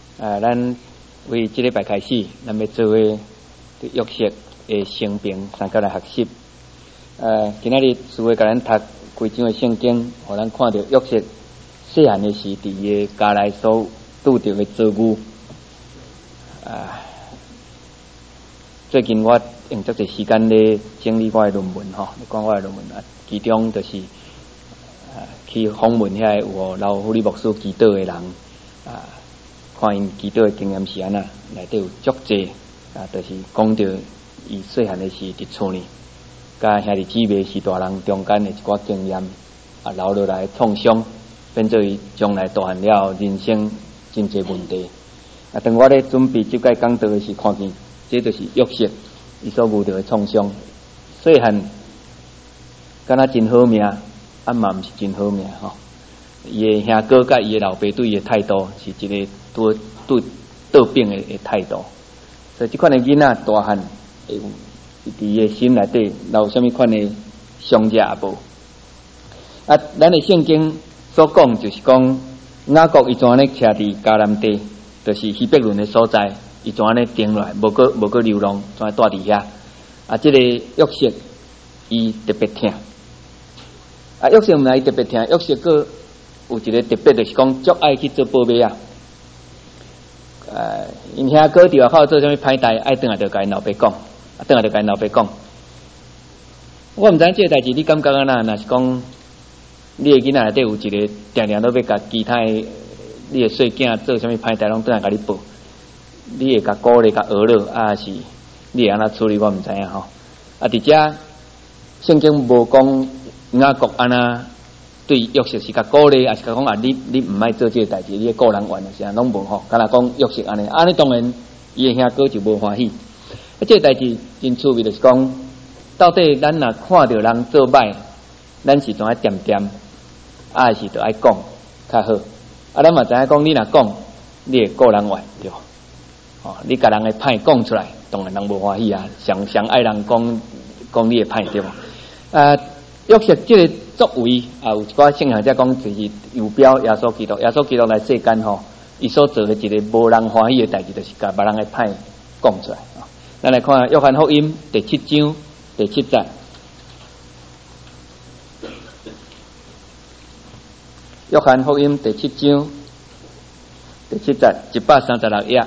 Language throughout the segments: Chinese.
咱为这礼拜开始，咱要做约瑟的生平三角来学习。今仔日主要甲咱读规章的圣经，互咱看到约瑟细汉的时，伫伊的家内所拄到的遭遇。最近我用足侪时间咧整理我的论文吼，讲我的论文其中就是去访问遐有老护理牧师祈祷的人看因祈祷的经验是安那，内底有足侪就是讲到伊细汉的时伫厝里，甲兄弟姊妹是大人中间的一寡经验留落来创伤，变做伊将来大汉了人生真侪问题。当我咧准备这届讲道的时，看见这就是约瑟伊所遇到的创伤。细汉敢若真好命，嘛毋是真好命吼。伊的兄哥甲伊的老爸对伊的态度是一个对倒饼的态度，所以这款的囡仔大汉会有伫伊的心内底留什么款的伤者也无。咱的圣经所讲就是讲雅各伊怎样咧徛伫迦南地，就是希伯伦的所在，伊怎样咧定落来，无个流浪，怎样住伫遐。这个约瑟伊特别疼。约瑟毋但伊特别疼，约瑟个有一个特别，就是讲足爱去做宝贝啊。因兄哥伫外口做啥物歹代，爱转来就甲因老爸讲，转来就甲因老爸讲。我毋知影这个代志，你感觉安那？若是讲你的囡仔内底有一个定定都要甲其他的你的细囝做啥物歹代，拢转来甲你报，你会甲鼓励、甲学了，是你会安怎处理？我毋知影吼。伫遮圣经无讲雅各安那对约瑟是甲鼓励，还是甲讲你毋爱做这个代志，你的个人愿是安拢无吼。敢若讲约瑟安尼当然伊的兄哥就无欢喜。这个代志真趣味，就是讲到底咱若看到人做歹，咱是怎样点点，还是着爱讲较好。咱嘛知影讲，你若讲你的个人愿对吧？你甲人的歹讲出来，当然人无欢喜啊。上爱人讲你的歹对吧？约瑟这个作为有一寡圣行者讲，就是有标耶稣基督。耶稣基督来世间吼，伊所做的一个无人欢喜的代志，就是甲别人的歹讲出来。咱来看约翰福音第7章第7节。约翰福音第7章第7节136页。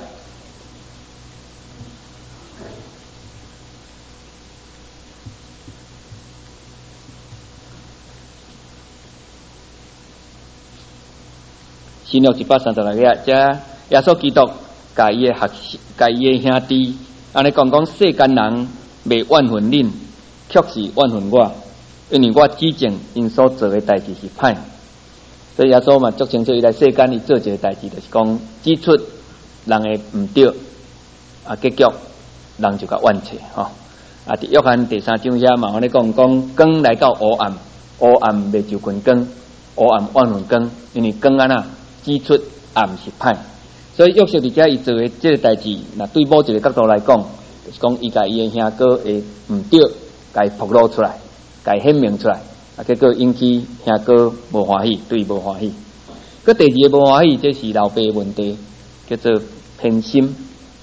新约136页，这耶稣基督甲伊的兄弟安尼讲世间人未怨恨恁，却是怨恨我，因为我指证因所做的代志是歹。所以耶稣嘛足清楚，伊来世间伊做一个代志，就是讲指出人的毋对，结局人就甲怨切吼。伫约翰第3章遐嘛，安尼讲光来到黑暗，黑暗未就群光，黑暗怨恨光，因为光安那指出暗是歹。所以约瑟伫遮伊做的这个代志，那对某一个角度来讲，就是讲伊甲伊的兄哥的毋对，甲伊暴露出来，甲伊显明出来。结果引起兄哥无欢喜，对伊无欢喜。第二个无欢喜，这是老爸的问题，叫做偏心。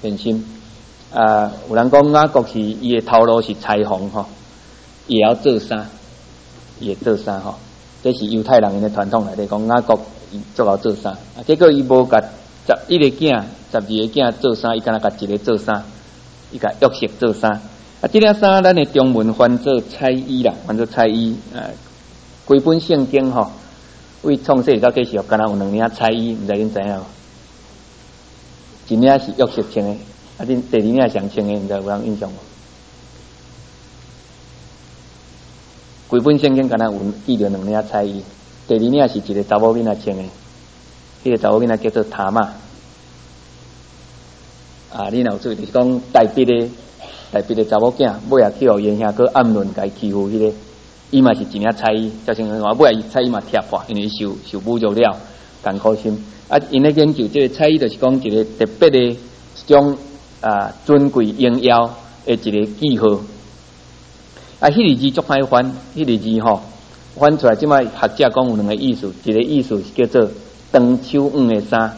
有人讲雅各是伊的头路是裁缝吼，伊也要做衫，吼。这是犹太人因的传统来讲，雅各伊足够做衫。结果伊无甲11个囝、12个囝做衫，伊敢若甲一个做衫，伊甲约瑟做衫。这领衫咱的中文翻做彩衣啦，翻做彩衣。规本圣经吼，为创世到启示录，敢若有2领彩衣，毋知恁知影无？一领是约瑟穿的，恁第2领谁穿的？毋知有人印象无？规本圣经敢若有记着2领彩衣，第2领是一个查某囡仔穿的，迄个查某囡仔叫做塔玛。你若有注意，就是讲代笔的查某囝，尾也去互伊兄哥暗论，甲伊欺负迄个，伊嘛是一领彩衣，造成话尾伊彩衣嘛贴破，因为受侮辱了，艰苦心。因咧研究这个彩衣，就是讲一个特别的一种尊贵荣耀的一个记号。迄个字足歹翻，迄个字吼翻出来，即摆学者讲有2个意思，一个意思是叫做长手的衫，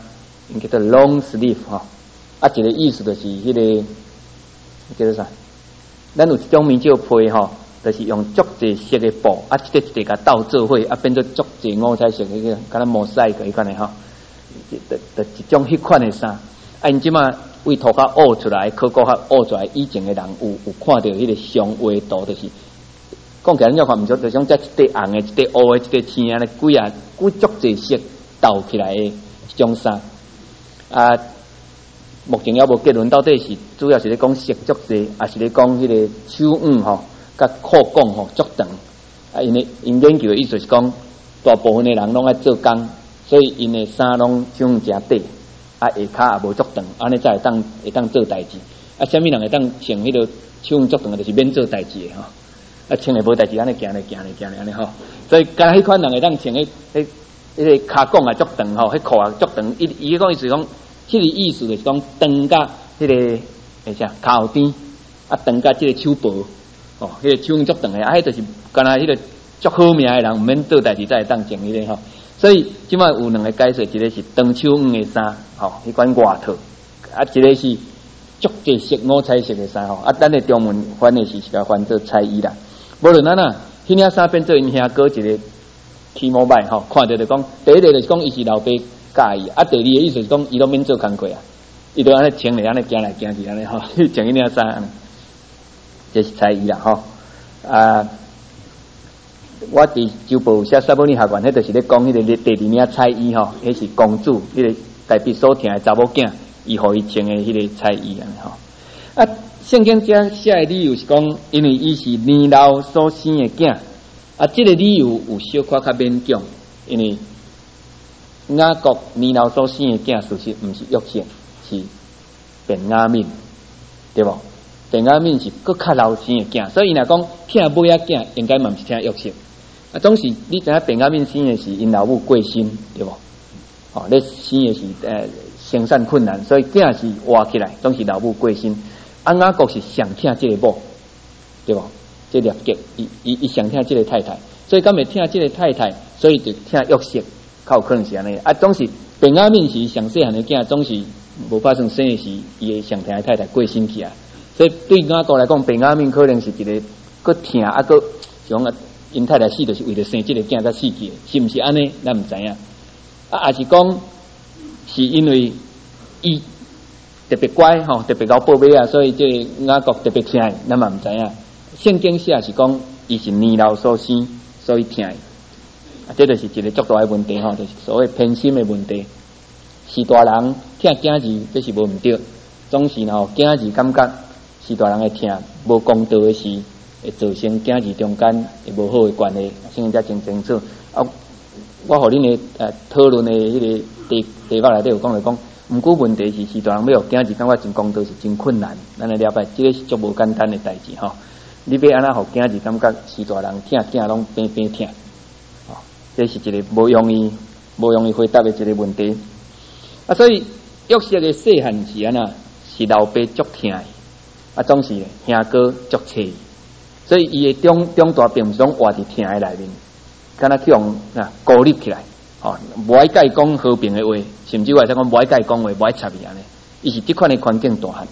因叫做 long sleeve 吼，啊，一个意思就是迄个叫做啥？咱有一种棉照被吼，就是用足济色的布，啊，一个甲斗做伙，啊，变做足济五彩色的个，敢若毛赛个迄款的吼，就一种迄款的衫。啊，因即马为涂骹挖出来，考古学挖出来，以前的人有看到迄个上画图，就是讲起来，咱看毋少，就像这一块红的、一块乌的、一块青的，几足济色斗起来的一种衫。啊，目前还无结论，到底是主要是咧讲色足济，还是咧讲迄个手腕吼，甲裤管吼足长。啊，因研究的意思是讲，大部分的人拢爱做工，所以因的衫拢手腕诚短。啊，下骹也无足长，安尼才会当做代志。啊，什么人会当穿迄个手腕足长的，就是免做代志的吼。啊，穿的无代志，安尼行安尼吼。所以，干迄款人会当穿迄个骹管也足长吼，迄裤也足长。伊讲意思讲，迄个意思就是讲长甲迄个啥骹后边，啊长甲即个手部，哦，迄个手腕足长的，啊，迄就是干那迄个足好命的人，毋免做代志才会当穿迄个吼。所以即摆有两个解释，一个是长手腕的衫，吼，迄款外套；啊，一个是足济色五彩色的衫，吼。啊，咱的中文翻的是甲翻做彩衣啦。无论咱啊，迄领衫变做因兄哥一个起毛摆，吼，看着就讲，第一个就是讲伊是老爸教伊，啊，第二个意思是讲伊都免做工课啊，伊都安尼穿咧，安尼行来行去安尼吼，穿迄领衫，这是彩衣啦，吼啊。我伫周报写萨摩尼学院，迄就是咧讲迄个第二领彩衣吼，迄是公主，迄个代笔所疼的查某囝，伊互伊穿的迄个彩衣安尼吼。啊，圣经遮写的理由是讲，因为伊是年老所生的囝，啊，这个理由有小可较勉强，因为雅各年老所生的囝，事实毋是约瑟，是便雅悯，对无？便雅悯是搁较老生的囝，所以若讲疼尾仔囝，应该嘛毋是疼约瑟。啊，总是你知影便雅悯生的是因老母过身，对无？哦，咧生的是生产困难，所以囝是活起来，总是老母过身。啊，雅各是上疼这个某，对无？这个结，伊上疼这个太太，所以敢会疼这个太太，所以就疼约瑟，较有可能是安尼。啊，总是便雅悯是上细汉的囝，总是无发生生的时，伊的上疼的太太过身去啊。所以对雅各来讲，便雅悯可能是一个搁疼啊，搁像啊。因太太死就是为了生这个囝才死去的，是毋是安尼？咱毋知影。啊，也是讲是因为伊特别乖吼，特别搞宝贝啊，所以这雅各特别疼伊，咱嘛毋知影。圣经写是讲伊是年老所生，所以疼伊。啊，这就是一个足大的问题吼，就是所谓偏心的问题。是大人疼囝儿，这是无毋对，总是吼囝儿感觉是大人的疼，无公道的事。会造成囝儿中间会无好的关系，圣经才真清楚。啊，我互恁的讨论的迄个题目内底有讲来讲，毋过问题是大人要互囝儿感觉真公道是真困难。咱来了解，这个是足无简单的代志吼。你要安怎互囝儿感觉是大人疼囝拢偏偏疼，哦，这是一个无容易回答的一个问题。啊，所以约瑟的细汉时安那是老爸足疼的，啊，总是兄哥足切伊。所以伊的中大并毋是讲活伫疼的内面，敢若去用孤立起来，吼，无爱甲伊讲和平的话，甚至话讲无爱甲伊讲话，无爱插伊安尼，伊是即款的环境大汉。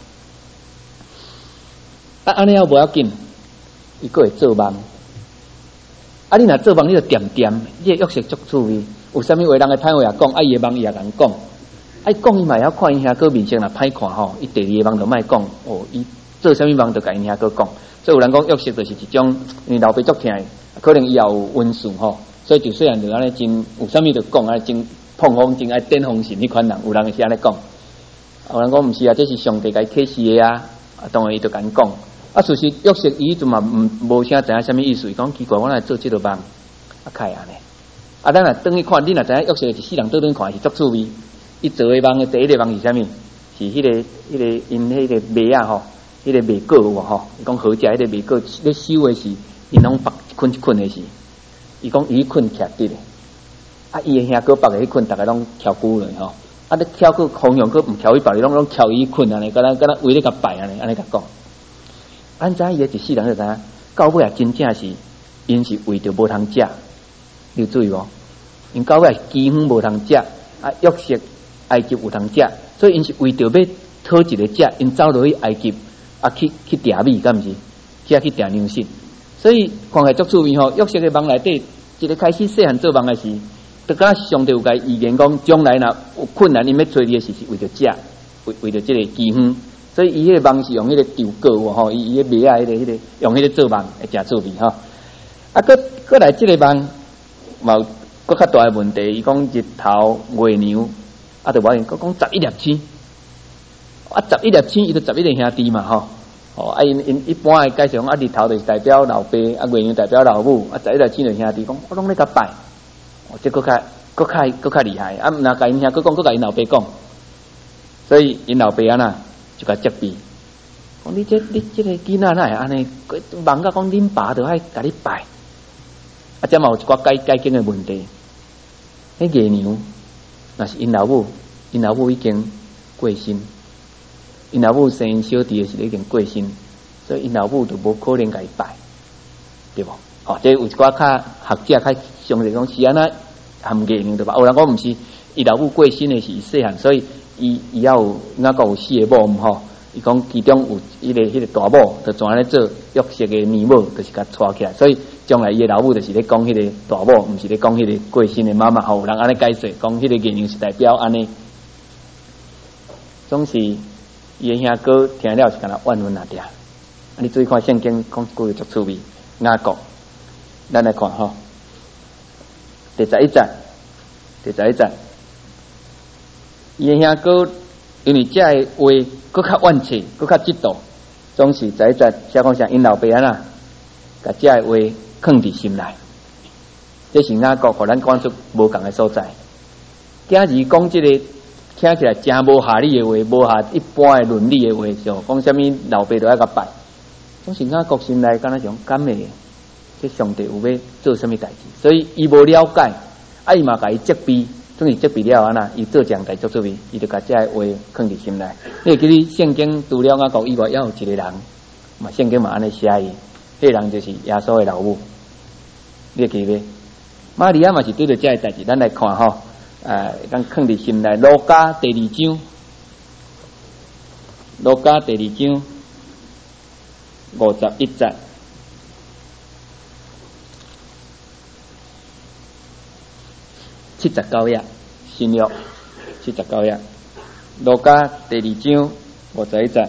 啊，安尼也无要紧，伊佫会做梦。啊，你若做梦，你就点，你的约瑟足趣味。有啥物话人个歹话也讲，啊，伊的梦伊也共讲，啊，讲伊嘛要看因兄哥面色若歹看吼，伊第二个梦就莫讲，哦，伊做啥物梦就甲因兄哥讲。所以有人讲约瑟就是一种，因为老爸足疼的，可能伊也有温顺吼，所以就虽然就安尼真有啥物就讲啊，真碰风真爱点风神迄款人，有人是安尼讲，有人讲毋是啊，这是上帝甲伊启示的啊，当然伊就甲因讲，啊，事实约瑟伊就嘛无啥知影啥物意思，伊讲奇怪，我来做这个梦，啊，开安尼，啊，咱若转去看，你若知影约瑟是世人倒转看是足趣味，伊做的梦的第一个梦是啥物？是迄个因迄个麦啊吼。迄个麦果有无吼？伊讲好食，迄个麦果咧收的是，因拢绑一捆一捆的是。伊讲伊捆徛伫咧，啊，伊的兄哥绑的迄捆，逐个拢翘久了吼。啊，咧翘去方向去毋翘去别，拢翘伊捆安尼，敢若围咧甲摆安尼甲讲。咱知伊个一世人就知影，到尾也真正是，因是为着无通食，你有注意无？因到尾几乎无通食，啊，约瑟埃及有通食，所以因是为着要讨一个食，因走落去埃及去订米，敢毋是？去订粮食。所以看起足趣味吼，约瑟的梦内底，一个开始细汉做梦的时，就敢上帝有甲预言讲，将来若有困难，因要找你的是为着食，为着这个饥荒。所以伊迄个梦是用迄个丢果吼，伊迄个麦啊，迄个用迄个做梦，会诚趣味吼。搁来这个梦，嘛搁较大的问题，伊讲日头、月亮，就无用，讲11粒星，11粒星，伊就11个兄弟嘛吼。因一般的介绍讲，日头就是代表老爸，月亮代表老母，11粒星就兄弟讲，我拢咧甲拜，这搁较厉害，若甲因兄搁讲，搁甲因老爸讲，所以因老爸就甲责备，讲你这个囡仔哪会安尼？梦甲讲恁爸就爱甲你拜，这嘛有一寡解经的问题。迄月娘那是因老母已经过身，因老母生因小弟的时已经过身，所以因老母就无可能甲伊拜，对无？这有一寡较学者较详细讲是安那含月娘对吧？有人讲毋是，伊老母过身的是伊细汉，所以伊要有哪个有四个某吼，伊讲其中有迄个大某，就专咧做约瑟的年某，就是甲带起来，所以将来伊的老母就是咧讲迄个大某，毋是咧讲迄个过身的妈妈。有人安尼解释，讲迄个月亮是代表安尼，总是伊的兄哥听了是敢若怨愤啊嗲。你注意看圣经讲一句足趣味，雅各，咱来看吼，第11节。伊的兄哥因为这个话搁较怨气，搁较嫉妒，总是11节写讲啥，因老爸甲这个话藏伫心内。这是雅各互咱看出无共的所在。今日讲这个听起来真无合理的话，无合一般的伦理的话，就讲什么老爸都爱甲拜，总是雅各心内敢若是讲敢会，这上帝有要做什么代志，所以伊无了解，伊嘛甲伊责备。总是责备了安那，伊做这样代做出位，伊就甲这个话藏伫心内。你记哩圣经除了雅各以外，还有一个人，嘛圣经嘛安尼写伊，迄个人就是耶稣的老母。你记哩？玛利亚嘛是对着这个代志，咱来看吼，咱藏伫心内。路加第2章51节。79页，新约79页，路加第2章51节，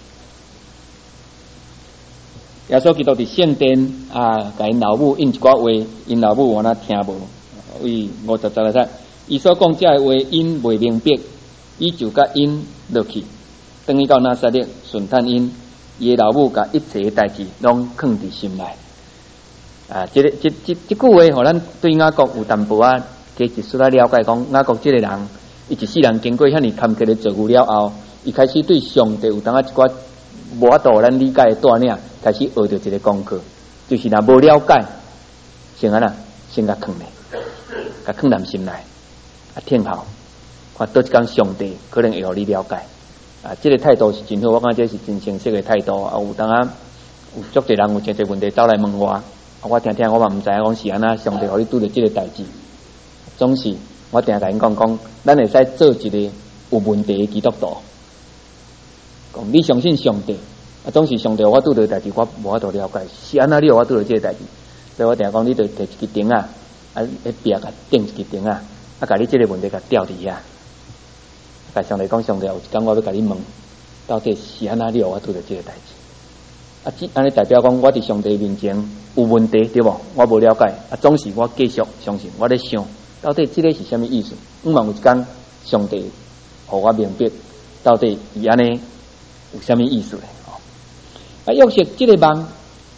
耶稣基督伫圣殿甲因老母应一寡话，因老母原来听无。为50节来睇，伊所讲这个话因未明白，伊就甲因落去，等于到拿撒勒顺探因，伊的老母甲一切代志拢藏伫心内。这句话，互咱对雅各有淡薄加一丝来了解，讲雅各这个人，伊一世人经过遐尼坎坷的造物了后，伊开始对上帝有当一寡无法度咱理解的带领，开始学着一个功课，就是若无了解，先甲藏咧，甲藏在心内，听候，看倒一天上帝可能会互你了解。这个态度是真好，我感觉这是真清晰的态度。有当有足侪人有真侪问题走来问我，我听听我嘛毋知影讲是安那，上帝互你拄着这个代志。总是我定甲因讲，咱会使做一个有问题的基督徒。讲你相信上帝，总是上帝我拄着代志，我无法度了解，是安那你有我拄着这个代志，所以我定讲你着摕一支钉迄壁甲钉一支钉甲你这个问题甲吊伫遐。甲上帝讲，上帝有一天我要甲你问，到底是安那你有我拄着这个代志。安尼代表讲我伫上帝面前有问题，对无？我无了解，总是我继续相信，我咧想。到底这个是什么意思？有一天上帝互我明白，到底伊安尼有什么意思咧？约瑟这个梦，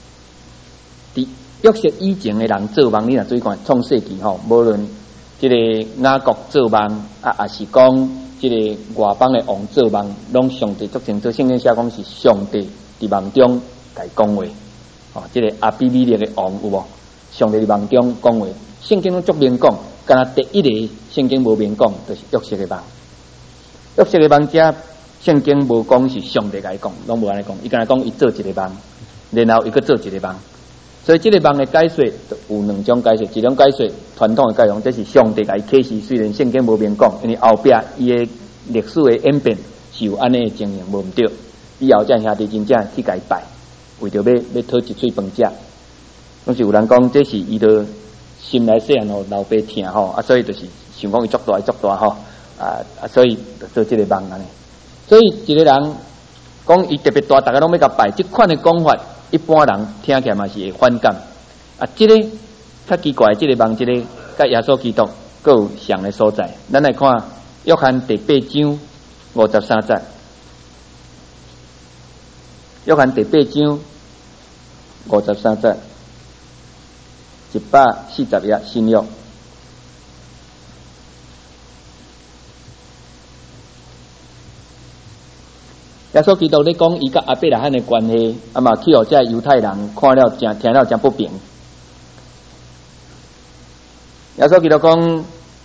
约瑟以前的人做梦，你若注意看创世纪吼，无论这个雅各做梦也是讲这个外邦的王做梦，拢上帝足清楚，圣经写讲是上帝伫梦中甲伊讲话。这个阿比米勒的王有无？上帝伫梦中讲话，圣经拢足明讲。敢若第一个圣经无明讲，就是约瑟的梦。约瑟的梦者，圣经无讲是上帝甲伊讲，拢无安尼讲。伊敢若讲伊做一个梦，然后伊搁做一个梦。 所以这个梦的解说有两种解说，一种解说传统的解说，这是上帝给启示，虽然圣经无明讲，因为后壁伊的历史的演变是有安尼的情形，无毋对。以后这兄弟真正去甲伊拜，为着要讨一嘴饭食，拢是有人讲这是伊的心内细汉吼老爸疼吼，所以就是想讲伊足大吼，所以就做这个梦安尼。所以一个人讲伊特别大，大家拢要甲拜，这款的讲法，一般人听起来嘛是会反感。这个较奇怪，这个梦，这个甲耶稣基督各有像的所在。咱来看约翰第8章53节，约翰第8章53节，141新约。耶稣基督咧讲伊甲阿伯拉罕的关系，嘛去互这犹太人看了听了真不平。耶稣基督讲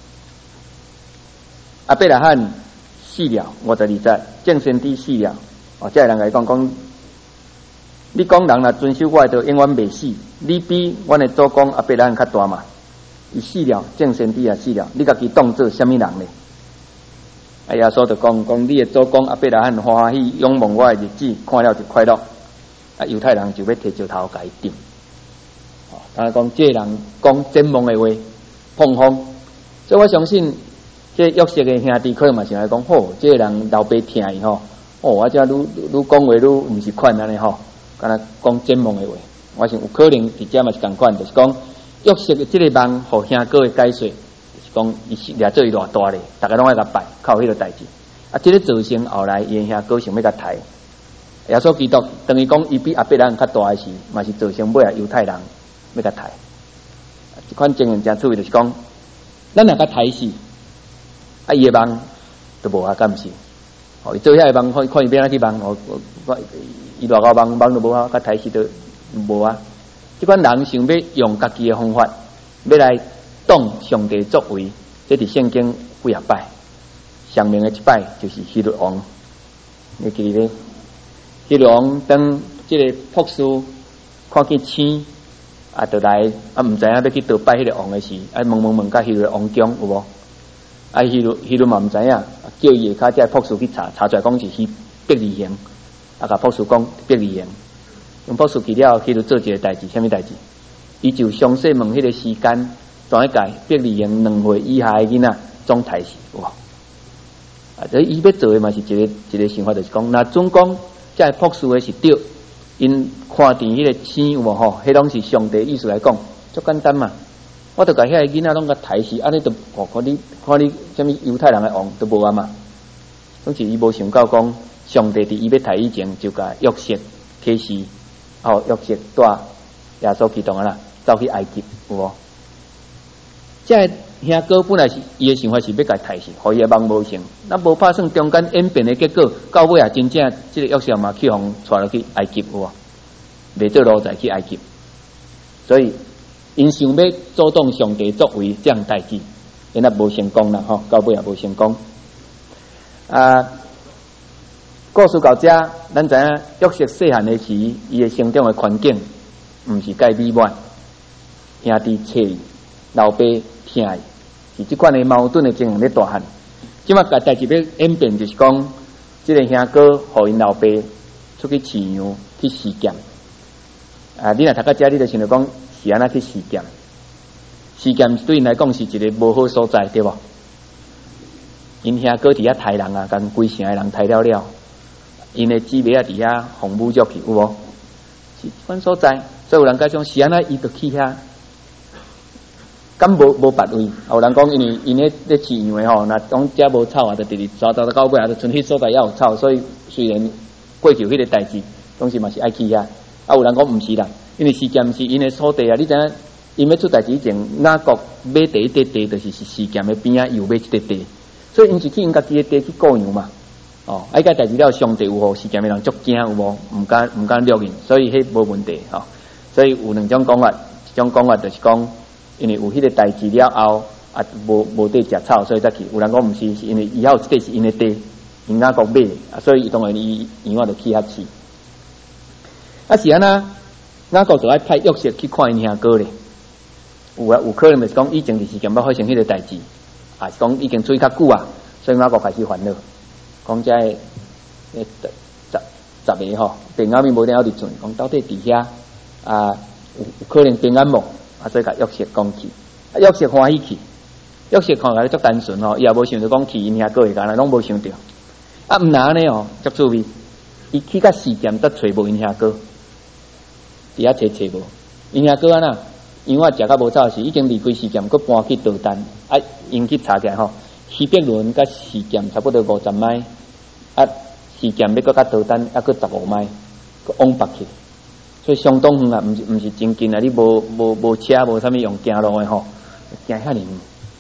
阿伯拉罕死了52节，正先知死了，这人来讲，你讲人若遵守我的道，永远袂死，你比阮的祖公阿伯拉罕较大嘛？伊死了，正先知也死了，你家己当做什么人呢？耶稣就讲你的祖公阿伯拉罕欢喜仰望我的日子，看了就快乐。犹太人就要摕石头甲伊钉。他讲这人讲展望的话，碰风。所以我相信，这约瑟的兄弟可能嘛想来讲，这人老爸疼伊吼，我这愈讲话愈毋是款安尼吼，敢若讲展望的话，我想有可能伫遮嘛是共款，就是讲约瑟的这个梦，互兄哥的解说。讲伊掠做伊偌大咧，大家拢爱甲拜，靠迄个代志。这个造成后来伊兄哥想要甲抬。耶稣基督等于讲伊比阿伯拉罕较大的时，嘛是造成尾犹太人要甲抬。这款经验真趣味，就是讲，咱若甲抬死，伊的梦都无法敢是。伊做遐个梦，看伊变哪去梦，伊偌高梦都无法甲抬死都无啊。这款人想要用家己的方法，要来当上帝作为，这伫圣经几啊摆，上面的一摆就是希律王，你记得？希律王当这个博士看见星，就来毋知影要去倒拜迄个王的时，问甲希律王讲有无？希律嘛毋知影，叫伊下骹这博士去查出来讲是伯利恒，甲博士讲伯利恒，用博士去了，希律做一个代志，什么代志？伊就详细问迄个时间。怎一解伯利恒2岁以下的囡仔总抬死哇！所以伊要做的嘛是一个想法，就是讲，那总讲这博士的是对，因看见迄个星有无吼，迄拢是上帝意思来讲，足简单嘛。我著甲遐个囡仔拢甲抬死，安尼都看你什么犹太人的王都无啊嘛。总是伊无想到讲，上帝伫伊要抬以前就甲约瑟启示，约瑟带耶稣基督啦，走去埃及有无？这兄哥本来是伊的想法是要甲抬死，互伊的梦无成。那无拍算中间演变的结果，到尾也真正这个约瑟嘛去互带落去埃及有无？袂做奴才去埃及，所以因想要阻挡上帝作为这样代志，因也无成功啦吼，到尾也无成功。故事到这，咱知影约瑟细汉的时，伊的成长的环境毋是介美满，兄弟找伊，老爸疼伊，是即款的矛盾的情形咧大汉。即马个代志要演变，就是讲，即个兄哥互因老爸出去饲羊去试剑。你若读到遮，你就想着讲是安那去试剑？试剑对因来讲是一个无好所在，对无？因兄哥伫遐杀人啊，共规城的人杀了，因的姊妹啊伫遐互侮辱去，有无？是款所在，所以有人讲讲是安那伊就去遐。敢无别位？有人讲，因为因咧饲羊的吼，若讲遮无草啊，就直直走到尾啊，就剩迄所在也有草，所以虽然过去迄个代志，当时嘛是爱去遐。有人讲毋是啦，因为时间毋是因的所地啊。你知影，因要出代志以前，雅各买第一块地，就是时间的边仔又买一块地，所以因是去因家己的地去雇羊嘛。甲代志了，上帝有互时间的人足惊有无？毋敢录音，所以迄无问题吼。所以有两种讲法，一种讲法就是讲。因为有迄个代志了后，无地食草，所以才去。有人讲毋是，是因为以后这是因的地，因雅各买，所以当然伊我就去遐饲。是安那？ 哪个就爱派约瑟去看因兄哥咧？有可能就是讲以前伫事件捌发生迄个代志，啊是讲已经追较久啊，所以哪个开始烦恼，讲遮十个吼，便雅悯无定要伫船，讲到底伫遐啊有可能平安无？啊，所以甲约瑟讲去，啊约瑟欢喜去，约瑟看起来足单纯吼，伊也无想着讲去因兄哥会干啦，拢无想着。啊，毋然呢吼，足趣味，伊去到事件都找无因兄哥，伫遐找无，因兄哥安那？因为我食甲无走时，已经离开事件，佮搬去导弹，啊，因去查起来吼，希伯伦甲事件差不多50迈，啊，事件要佮导弹还佮15迈，佮往北去，所以相当远啊，毋是真近啊，你无车无啥物用行路的吼，行遐尔远。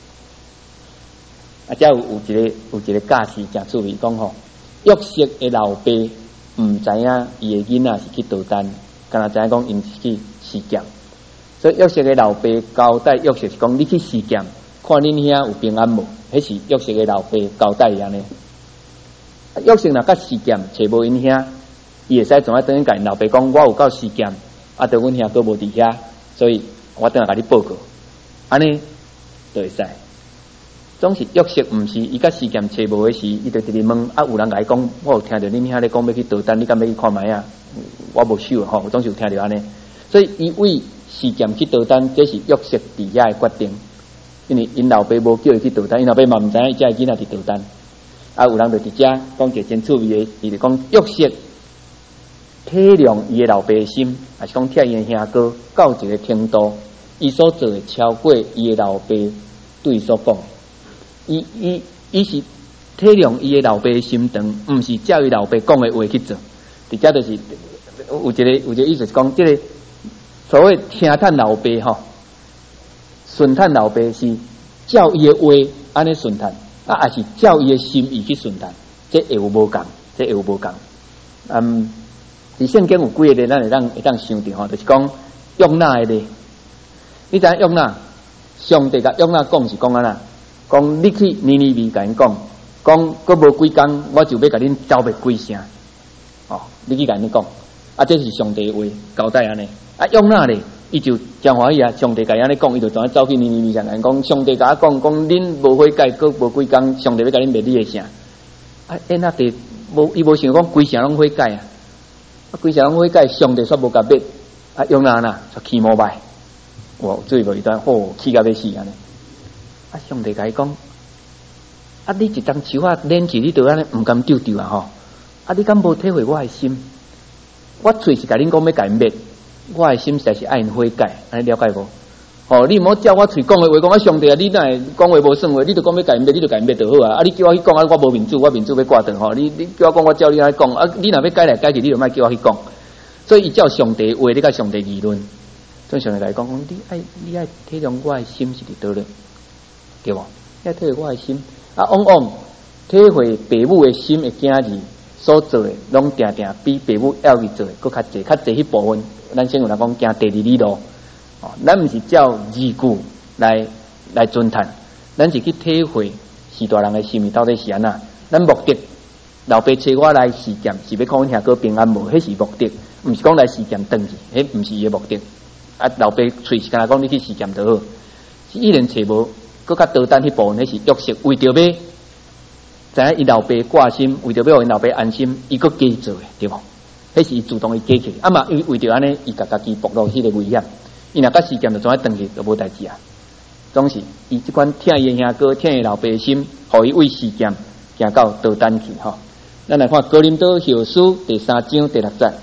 啊，遮有一个假事真趣味，讲吼，约瑟的老爸毋知影伊的囡仔是去导弹，敢若知影讲因是去事件。所以约瑟的老爸交代约瑟是讲，你去事件看恁遐有平安无？迄是约瑟的老爸交代伊安尼。约瑟若甲事件找无因遐，伊会使怎啊等于甲因老爸讲，我有到事件，啊，对阮兄哥无伫遐，所以我等下甲你报告，安尼就会使。总是约瑟毋是伊甲事件找无的时，伊就直直问啊，有人甲伊讲，我有听着恁遐咧讲要去导弹，你敢要去看卖啊？我无想吼，总是有听着安尼，所以伊为事件去导弹，这是约瑟伫遐的决定，因为因老爸无叫伊去导弹，因老爸嘛毋知影伊遮囡仔伫导弹。啊，有人就伫遮讲一个真趣味的，伊就讲约瑟体谅伊的老爸的心，还是讲替伊的兄哥到一个程度，伊所做的超过伊的老爸对伊所讲。伊是体谅伊的老爸的心肠，毋是照伊老爸讲的话去做。伫遮就是有一个意思是讲，这个所谓听叹老爸吼，顺叹老爸是照伊的话安尼顺叹，啊，还是照伊的心意去顺叹，这会有无共，这会有无共。伫圣经有几个咧，咱会当想着吼，就是讲约拿的咧。你知影约拿？上帝甲约拿讲是讲安那？讲你去尼尼微甲因讲，佫无几工，我就要甲恁消灭几声。哦，你去甲因讲，啊，这是上帝的话交代安尼。啊，约拿咧，伊就真欢喜啊！上帝甲伊安尼讲，伊就怎走去尼尼微甲因讲，上帝甲我讲，恁无悔改，佫无几工，上帝要甲恁灭你的声。啊，那地伊无想讲规声拢悔改啊！啊，规声拢悔改，上帝煞无甲灭。啊，约拿呐，就气毛败，哇，最无一段，气甲要死安尼。啊，上帝甲伊讲，啊，你一当树啊连起，你就安尼毋甘丢啊吼！啊，你敢无体会我的心？我嘴是甲恁讲要甲因灭，我的心实在是爱因悔改，安尼了解无？哦，你毋好照我嘴讲的话，讲啊上帝啊，你哪会讲话无算话？你就讲要甲因灭，你就甲因灭就好啊！啊，你叫我去讲啊，我无民主，我民主要挂断吼！你叫我讲，我照你安尼讲啊！你若要改来改去，你就莫叫我去讲。所以伊照上帝话，你甲上帝议论。所以上帝来讲，你爱体谅我的心是伫倒咧？对无？要体会我的心啊，往往体会父母的心的囝儿所做的，拢定定比父母要去做的佫较济迄部分。咱先有人讲行第二里路，哦，咱毋是照字句来尊叹，咱是去体会士大人的心意到底是安那。咱目的，老爸找我来事件，是要看阮兄哥平安无？迄是目的，毋是讲来事件转去，迄毋是伊的目的。啊，老爸喙是干那讲你去事件就好，是依然找无。佫较导弹迄部分，迄是约瑟为着要知影伊老爸挂心，为着要互因老爸安心，伊佫加做诶，对无？迄是伊主动伊加起，啊嘛，伊为着安尼，伊家己暴露迄个危险，伊若甲事件就怎啊转去就无代志啊。总是伊即款听伊兄哥，听伊老爸诶心，互伊为事件行到导弹去吼。咱来看哥林多后书第3章第6节，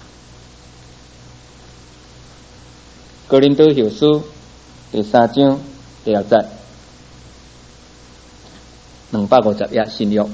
哥林多后书第3章第6节。250页新约，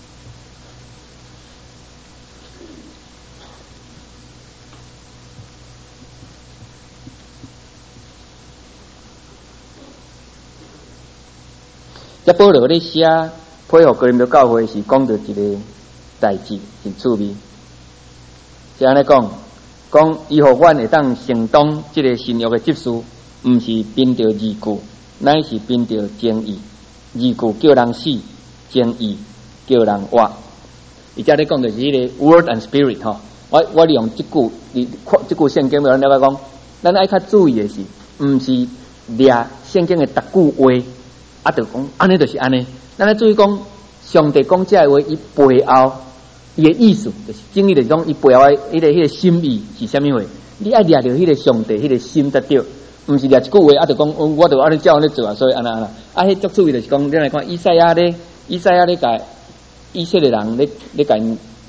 这保罗咧写配合哥林多教会是讲到一个代志，真趣味。是安尼讲伊互阮会当承当这个新约的执事，毋是凭着字句，乃是凭着正义。字句叫人死，正义叫人活。伊遮咧讲就是迄个 word and spirit 吼， 我利用即句圣经，咱了解讲，咱爱较注意的是，毋是掠圣经的逐句话，就讲安尼就是安尼。咱爱注意讲，上帝讲这话，伊背后伊的意思，就是正义就是讲伊背后的迄个心意是啥物话？你爱掠着迄个上帝迄个心才对，毋是掠一句话，就讲我就安尼照安尼做啊，所以安那。迄足注意就是讲，咱来看以赛亚咧甲以色列人咧甲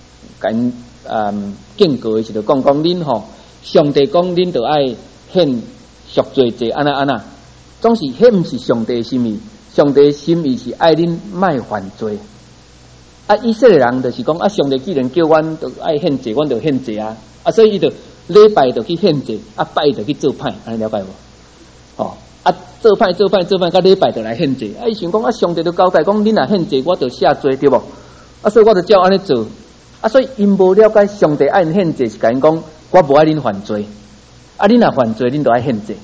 警告的时候讲恁吼，上帝讲恁就爱献赎罪祭，安那，总是迄毋是上帝的心意，上帝的心意是爱恁莫犯罪。以色列人就是讲上帝既然叫阮就爱献祭，阮就献祭啊，所以伊就礼拜就去献祭，拜就去做歹，安尼了解无？做歹，甲礼拜就来献祭。伊想讲上帝就交代讲，恁若献祭，我就赦罪对无？所以我就照安尼做。所以因无了解上帝爱因献祭，是甲因讲，我无爱恁犯罪。恁若犯罪，恁就爱献祭。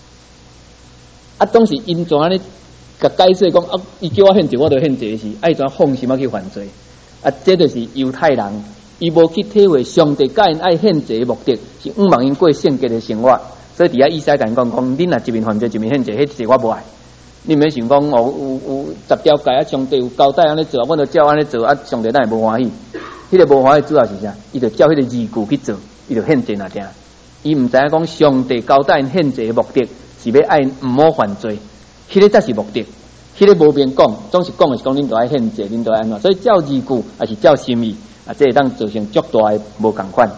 当时因怎安尼甲解释讲，伊叫我献祭，我就献祭时，伊怎放心去犯罪？这就是犹太人，伊无去体会上帝甲因爱献祭的目的，是毋望因过圣洁的生活。所以伫遐以赛甲因讲，恁若一面犯罪，一面献祭，迄事我无爱。你免想讲有10条戒上帝有交代安尼做，我就照安尼做，上帝咱会无欢喜。迄个无欢喜主要是啥？伊就照迄个字句去做，伊就献祭那定。伊毋知影讲上帝交代因献祭的目的是要爱因毋好犯罪，迄个才是目的。迄个无明讲，总是讲的是讲恁都爱献祭，恁都爱安怎？所以照字句还是照心意，这会当造成足大的无共款。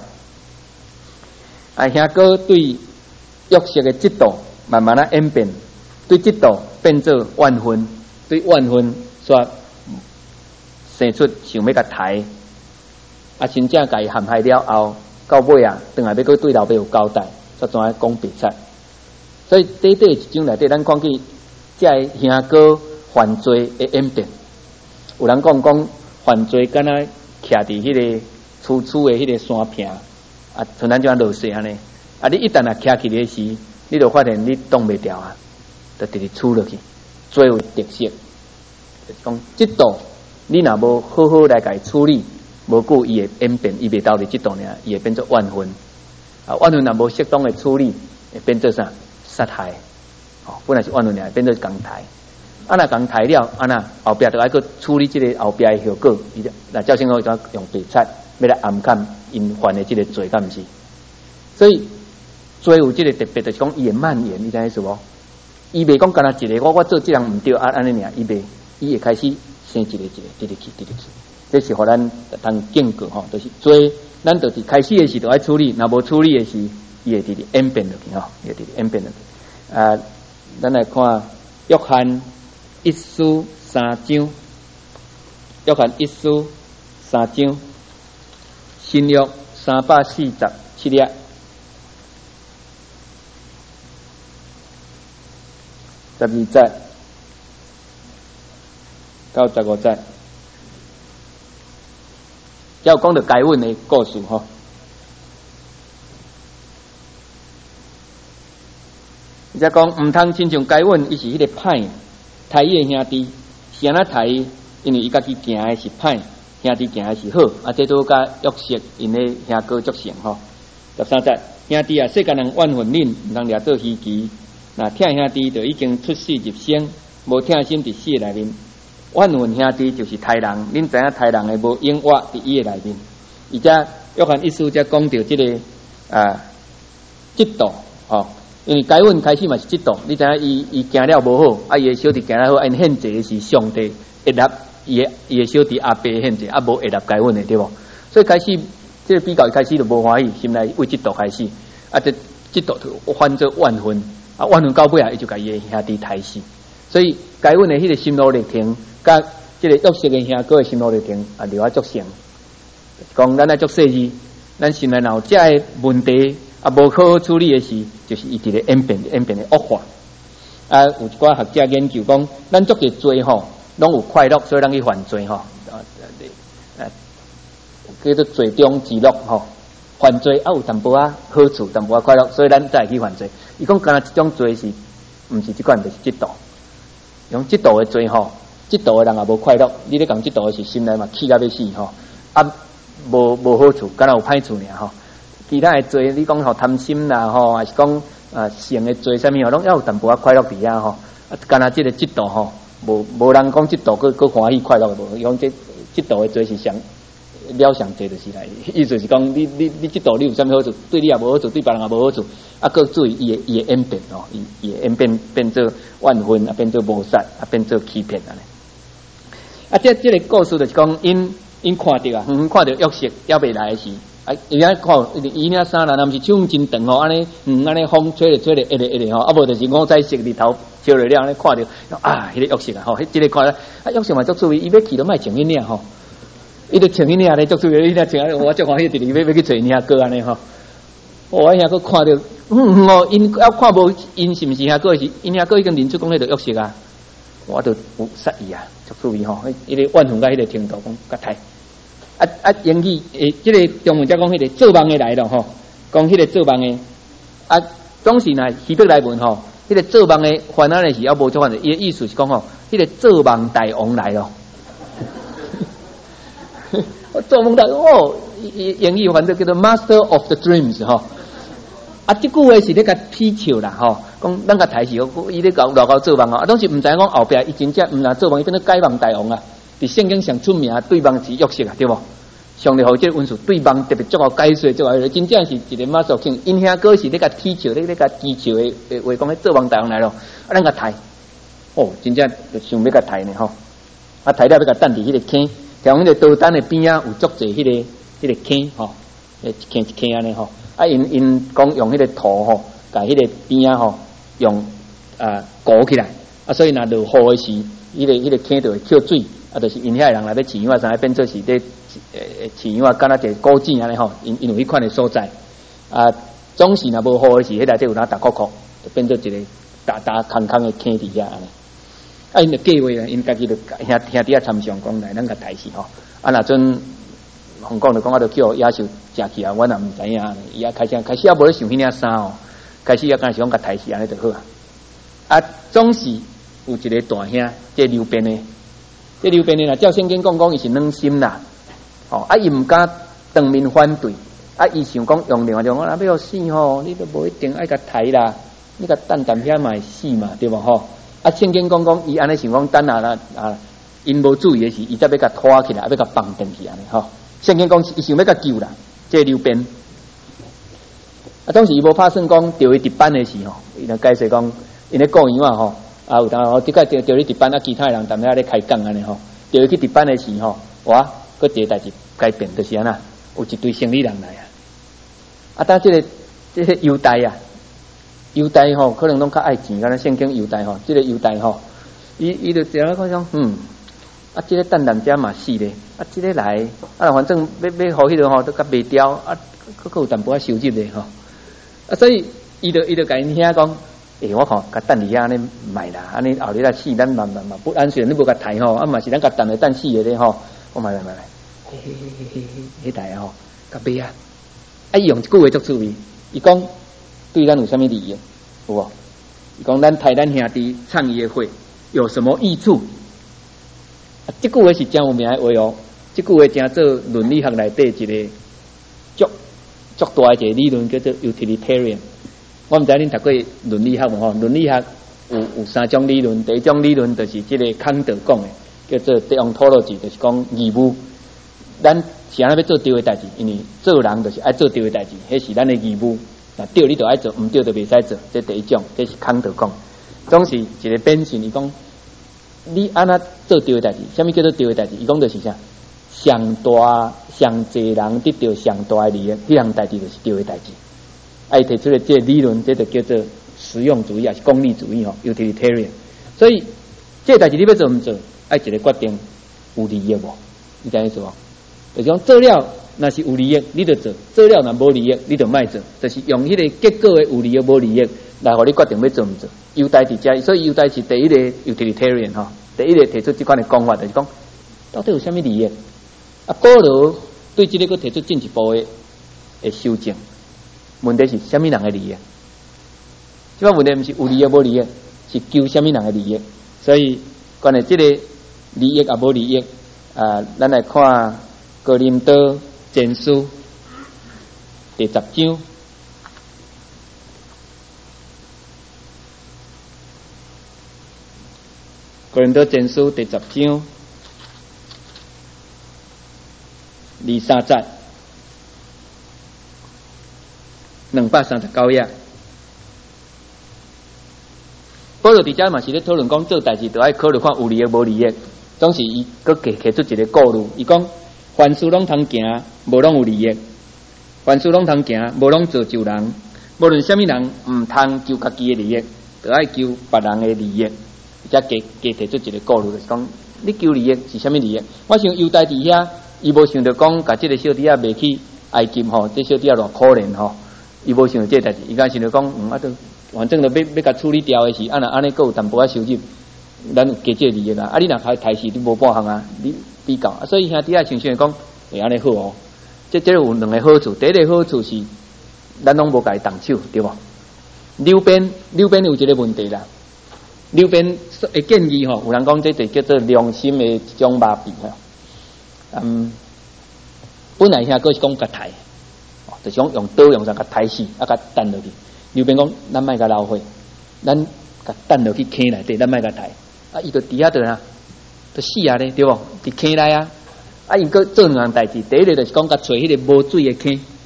兄哥对约瑟的嫉妒慢慢演变，对嫉妒变做怨恨，对怨恨煞生出想要甲抬，真正甲伊陷害了后，到尾转来要搁对老爸有交代，才怎样讲白贼。所以短短一章内底，咱看见这兄哥犯罪的演变。有人讲犯罪，敢若徛伫迄个处处的迄个山坪，像咱这样落雪安尼。你一旦徛起来时，你就发现你挡袂牢就直直处落去。最有特色，就是讲这道你若无好好来甲伊处理，无久伊会演变，伊袂到伫这道尔，伊会变做怨恨。怨恨若无适当的处理，会变做啥？杀害。本来是怨恨尔，变做共杀。若共杀了，后壁就爱去处理这个后壁的后果。那照先我就用白菜要来暗砍因犯的这个罪，敢毋是？所以罪有这个特别，就是讲伊会蔓延，你知影意思无？伊袂讲干那一个，我做这样毋对，安尼尔，伊会开始生一个，直直去。这是互咱当警告吼，就是罪，咱就是开始的时就爱处理，若无处理的时，伊会直直演变落去吼，伊会直直演变落去。咱来看约翰一书3章，约翰一书3章，新约347页。12节到15节，要讲到该问的故事吼。伊则讲毋通亲像该问，伊是迄个歹抬伊的兄弟，是安那抬伊？因为伊家己行的是歹，兄弟行的是好。这都甲约瑟因的兄哥足像吼。13节，兄弟世间人怨恨恁，毋通掠做虚奇。那疼兄弟就已经出世入生，无疼心伫死内面。怨恨兄弟就是杀人，恁知影杀人的无永活伫伊的内面。而且约翰一书才讲到这个嫉妒吼，因为该问开始嘛是嫉妒，你知影伊行了无好，伊的小弟行了好，因献祭的是上帝会立伊的小弟阿伯献祭，无会立该问的对无？所以开始这个比较开始就无欢喜，心内为嫉妒开始，这嫉妒就翻做怨恨。怨恨到尾伊就甲伊的兄弟抬死，所以该阮的迄个心路历程，甲这个约瑟的兄哥的心路历程留啊足像。讲咱爱足细致，咱心内若有这个问题无好好处理的时，就是一直的演变的恶化。有一寡学者研究讲，咱做嘅罪吼，拢有快乐，所以咱去犯罪吼。叫做罪中之乐吼。犯罪有淡薄好处，淡薄快乐，所以咱才会去犯罪。伊讲干那一种罪是，毋是即款，就是嫉妒。用嫉妒的罪吼，嫉妒的人也无快乐。你咧讲嫉妒的是心内嘛气甲要死吼。 无好处，敢若有歹处尔吼。其他的罪，你讲吼贪心啦吼，还是讲性的罪啥物吼，拢要有淡薄仔快乐伫遐吼。敢若即个嫉妒吼，无人讲嫉妒佫欢喜快乐无，讲这嫉妒的罪是上了上济就是来，意思是讲你嫉妒你有啥物好处，对你也无好处，对别人也无好处，佫注意伊会演变吼，伊会演变做怨恨啊，变做谋杀啊，变做欺骗安尼。这个故事就是讲因看到看到约瑟要未来的时。伊遐看伊领衫啦，若毋是手真长吼，安尼安尼风吹咧一咧吼，无就是五彩色日头照落了，安尼看着迄个约瑟啊吼，即个看约瑟嘛足注意，伊要去都莫穿迄领吼，伊就穿迄领咧足注意，伊若穿我足欢喜，就是要去找领哥安尼吼。我遐佫看着，因要看无因是毋是遐个是，因遐个已经认出讲迄个约瑟啊，我就有杀伊啊，足注意吼，伊个怨恨到迄个程度讲甲太。英语即个中文则讲迄个做梦的来咯吼，讲迄个做梦的总是呐希伯来文吼，迄个做梦的翻译的是要无做翻译，伊的意思是讲吼，迄个做梦大王来咯。我做梦大英语翻译叫做 Master of the Dreams 吼。即句话是咧甲批笑啦吼，讲咱甲台是伊咧搞老做梦当时毋知讲后壁伊真正毋若做梦，伊变做解梦大王啊。伫圣经上出名对梦是约瑟啊，对无？上帝互即个文书对梦特别足好解说，足好真正是一个马属性。因遐个是咧甲踢球，咧甲击球的话讲，做梦大王来咯，咱甲抬，真正就想要甲抬呢吼。抬了要甲等伫迄个坑，像迄个刀弹的边啊，有足济迄个坑吼，一坑一坑安尼吼。因讲用迄个土吼，甲迄个边啊吼，用鼓起来，所以若落雨的时，迄个坑就会跳水。就是因遐人来要饲养啥变做是咧饲养敢若一个古井安尼吼，因有迄款的所在总是若无雨的时，迄内底有哪打壳壳，就变做一个大空空的坑伫遐安尼。因就计划啦，因家己就兄弟参详讲来，咱甲抬死吼。若阵香港就讲就叫野兽食去啊，我也毋知影。伊开始也无咧想迄领衫哦，开始敢是讲甲抬死安尼就好总是有一个大兄，即刘辩的。这刘辩呢，照圣经讲伊是软心啦，伊毋敢当面反对，伊想讲用另外一种，我要死吼，你都无一定爱甲抬啦，你甲等淡遐嘛会死嘛，对无吼？圣经讲伊安尼想讲等因无注意的时，伊则要甲拖起来，要甲放转去安尼吼。圣经讲伊想要甲救啦，这刘辩。当时伊无拍算讲调伊值班的时吼，伊就解释讲，因咧讲伊话吼。有当即个调你值班其他人踮遐咧开讲安尼吼，调伊去值班的时吼，佫一个代志改变，就是安那，有一堆生理人来但这个犹大吼，可能拢较爱钱，敢若圣经犹大吼，这个犹大吼，伊就这样讲这个等人家嘛死咧，这个来反正要互迄个吼都甲卖掉佫有淡薄仔收入咧吼，所以伊就甲因遐讲。我看甲等你安尼唔卖啦，安尼后日来死，咱慢不安全，你无甲抬吼，嘛是咱甲等死的咧吼，我买来，迄台吼，甲买伊用一句话作趣味，伊讲对咱有啥物利益，有无？伊讲咱抬咱兄弟倡议会有什么益处？这句话是真有名的话哦，这句话真做伦理学内底一个足大一个理论叫做 utilitarian。我毋知恁读过伦理学无吼？伦理学有三种理论，第一种理论就是即个康德讲的，叫做 deontology， 就是讲义务。咱是安尼要做对的代志，因为做人就是爱做对的代志，迄是咱的义务。对你就爱做，毋对就袂使做。这第一种，这是康德讲。总是一个变性，伊讲你安那做对的代志，什么叫做对的代志？伊讲就是啥？上济人得到上大的利益，迄项代志就是对的代志。提出的这个理论，这就叫做实用主义，也是功利主义吼 ，utilitarian。所以这个代志你要做毋做，一个决定有利益无？你知影意思无？就是讲做了，若是有利益，你就做；做了若无利益，你就莫做。就是用迄个结果的有利益无利益来互你决定要做毋做。犹大伫遮，所以犹大是第一个 utilitarian 吼，第一个提出这款的讲法，就是讲到底有啥物利益？保罗对这个提出进一步的修正。问题是什么人的利益？这个问题不是有利益无利益，是救什么人的利益？所以关于这个利益啊无利益咱来看哥林多前书第10章，哥林多前书第10章23节239页。保罗伫遮嘛是咧讨论讲做代志，就爱考虑看有利益无利益。总是伊佫摕出一个顾虑，伊讲凡事拢通行，无拢有利益；凡事拢通行，无拢造就人。无论什么人，毋通求家己的利益，就爱求别人的利益。才加提出一个顾虑，就是讲你求利益是什么利益？我想犹大伫遐，伊无想着讲，甲即个小弟仔卖去埃及吼，这小弟仔偌可怜吼，伊无想着这代志，伊敢想着讲，都反正都要甲处理掉的是，安尼佫有淡薄仔收入。咱有加这利益啊！你若开台戏，你无半项啊，你比较啊，所以兄弟啊，想想讲，安尼好哦。这有两个好处，第一个好处是，咱拢无甲伊动手，对无？溜边有一个问题啦。溜边的建议吼，有人讲这就叫做良心的一种麻痹吼。本来遐佫是讲甲抬，就是讲用刀用啥甲抬死，甲弹落去。溜边讲，咱莫甲流血，咱甲弹落去坑内底，咱莫甲抬。伊就伫遐倒啊，就死啊咧，对无？伫坑内啊，伊佫做两样代志。第一个就是讲，甲找迄个无水的坑，